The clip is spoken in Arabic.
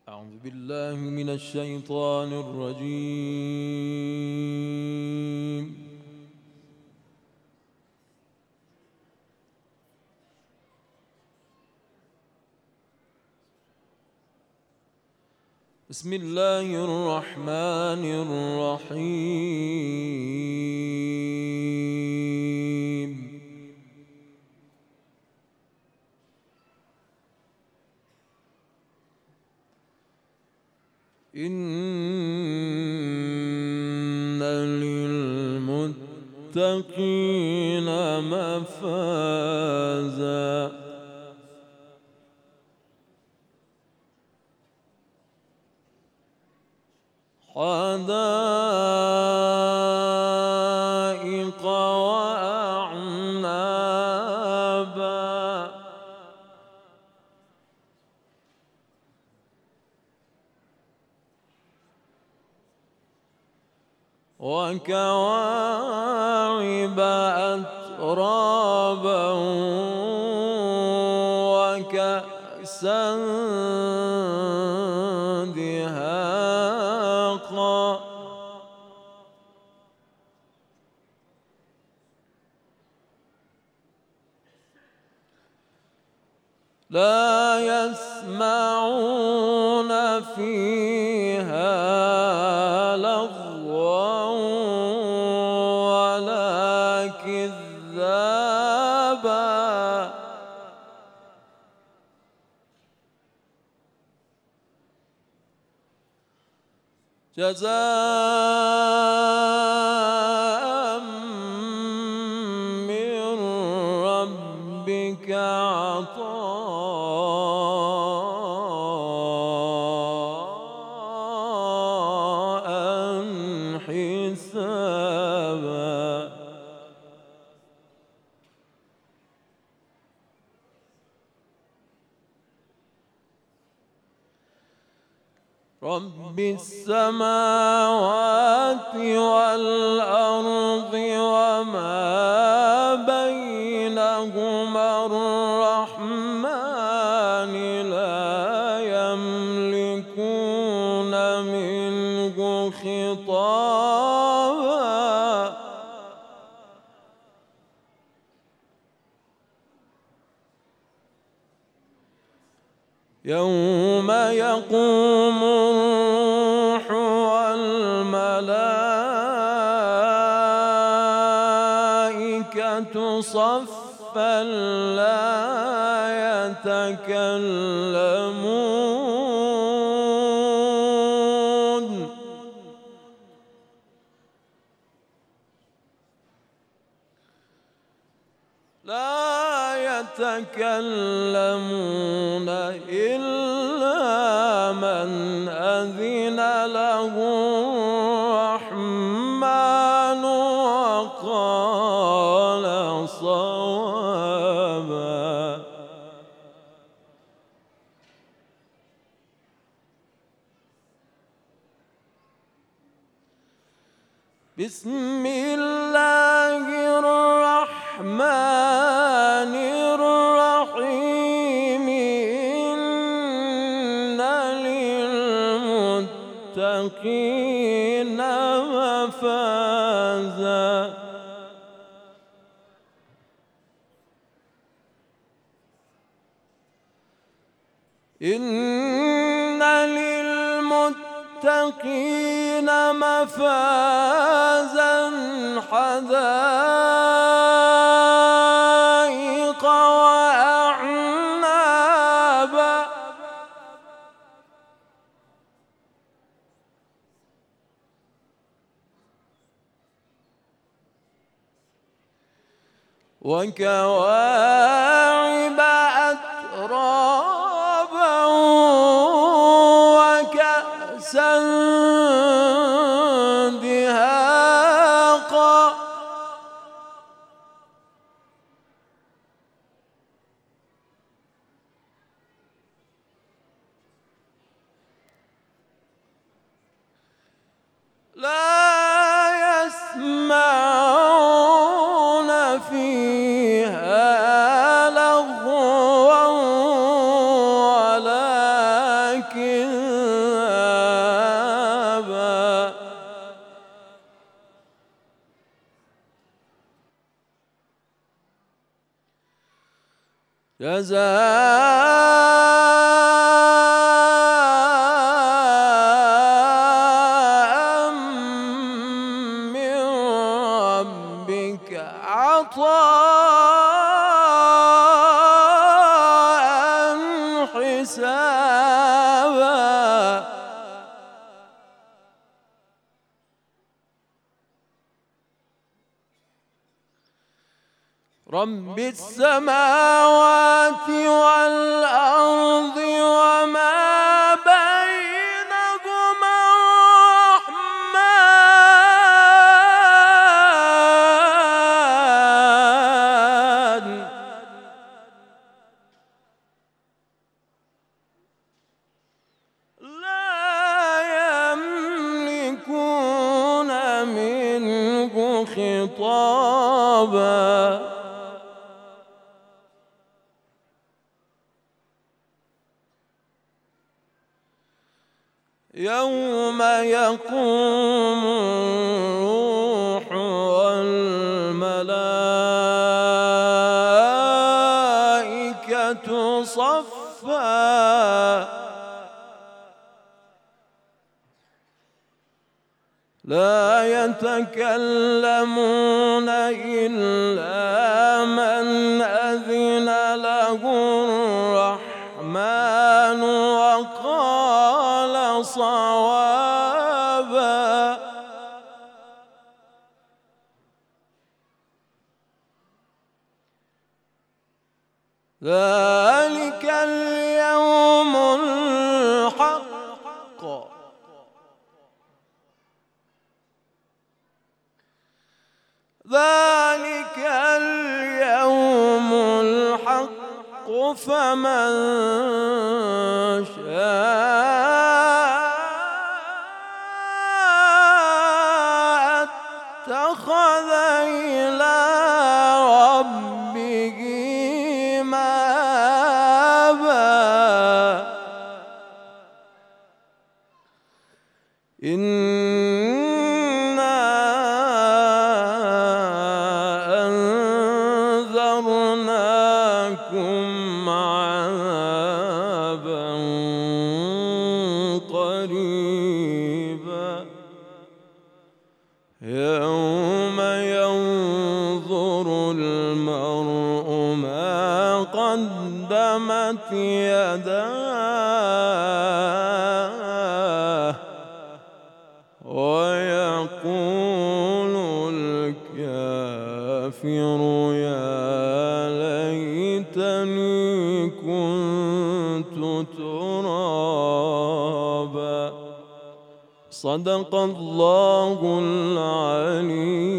أعوذ بالله من الشيطان الرجيم. بسم الله الرحمن الرحيم. إن للمتقين مفازا حدائق وأعنابا وكواعب أترابا وكأسا دهاقا لا يسمعون فيها لغوا ولا كذابا جزاء من ربك عطاء حسابا رب السماوات والأرض وما بينهما الرحمن لا يملكون منه خطابا يوم يقوم الروح والملائكة صفا لا يتكلمون إلا من أذن له الرحمن وقال صوابا بسم الله الرحمن الرحيم إن للمتقين مفازا إن للمتقين مفازا حدائق وأعنابا وكواعب أترابا وكأسا دهاقا لا يسمعون فيها لغوا ولا كذابا جزاء من ربك عطاء حسابا رب السماوات والأرض وما بينهما الرحمن لا يملكون منه خطابا يوم يقوم الروح والملائكة صفا لا يتكلمون إلا من أذن له الرحمن وقال صوابا ذلك اليوم الحق ذلك اليوم الحق فمن شاء اتخذ إلى ربه مآبا إنا أنذرناكم عذابا قريبا يوم ينظر المرء ما قدمت يداه ويقول الكافر يا ليتني كنت ترابا صدق الله العلي